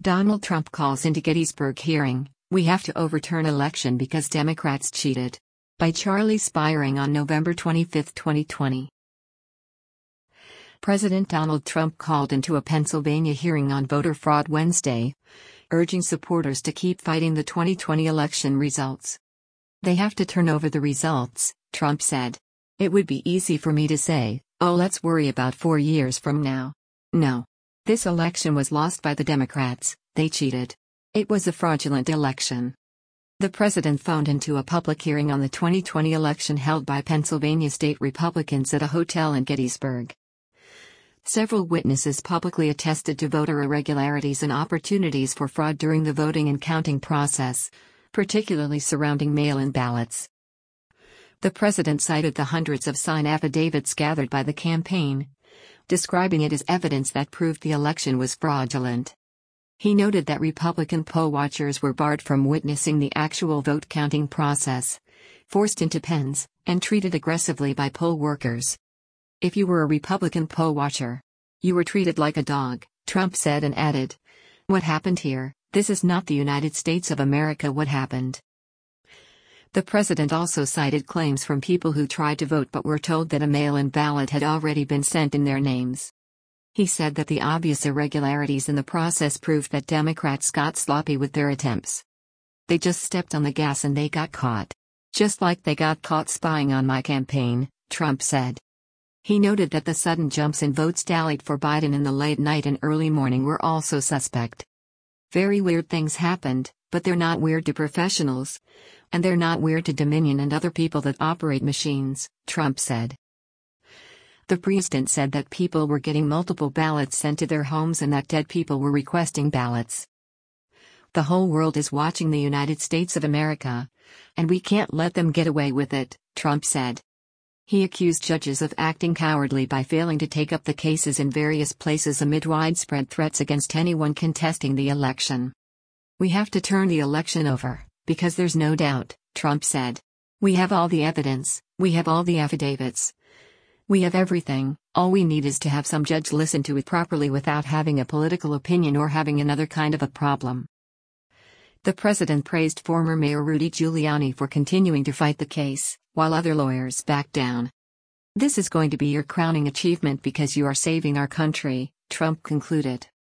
Donald Trump calls into Gettysburg hearing, "We have to overturn election because Democrats cheated." By Charlie Spiring on November 25, 2020. President Donald Trump called into a Pennsylvania hearing on voter fraud Wednesday, urging supporters to keep fighting the 2020 election results. "They have to turn over the results," Trump said. "It would be easy for me to say, oh, let's worry about 4 years from now. No. This election was lost by the Democrats, they cheated. It was a fraudulent election." The president phoned into a public hearing on the 2020 election held by Pennsylvania state Republicans at a hotel in Gettysburg. Several witnesses publicly attested to voter irregularities and opportunities for fraud during the voting and counting process, particularly surrounding mail-in ballots. The president cited the hundreds of signed affidavits gathered by the campaign, describing it as evidence that proved the election was fraudulent. He noted that Republican poll watchers were barred from witnessing the actual vote counting process, forced into pens, and treated aggressively by poll workers. "If you were a Republican poll watcher, you were treated like a dog," Trump said and added, "What happened here, this is not the United States of America. What happened?" The president also cited claims from people who tried to vote but were told that a mail-in ballot had already been sent in their names. He said that the obvious irregularities in the process proved that Democrats got sloppy with their attempts. "They just stepped on the gas and they got caught. Just like they got caught spying on my campaign," Trump said. He noted that the sudden jumps in votes tallied for Biden in the late night and early morning were also suspect. "Very weird things happened, but they're not weird to professionals. And they're not weird to Dominion and other people that operate machines," Trump said. The president said that people were getting multiple ballots sent to their homes and that dead people were requesting ballots. "The whole world is watching the United States of America, and we can't let them get away with it," Trump said. He accused judges of acting cowardly by failing to take up the cases in various places amid widespread threats against anyone contesting the election. "We have to turn the election over, because there's no doubt," Trump said. "We have all the evidence, we have all the affidavits. We have everything, all we need is to have some judge listen to it properly without having a political opinion or having another kind of a problem." The president praised former Mayor Rudy Giuliani for continuing to fight the case, while other lawyers backed down. "This is going to be your crowning achievement because you are saving our country," Trump concluded.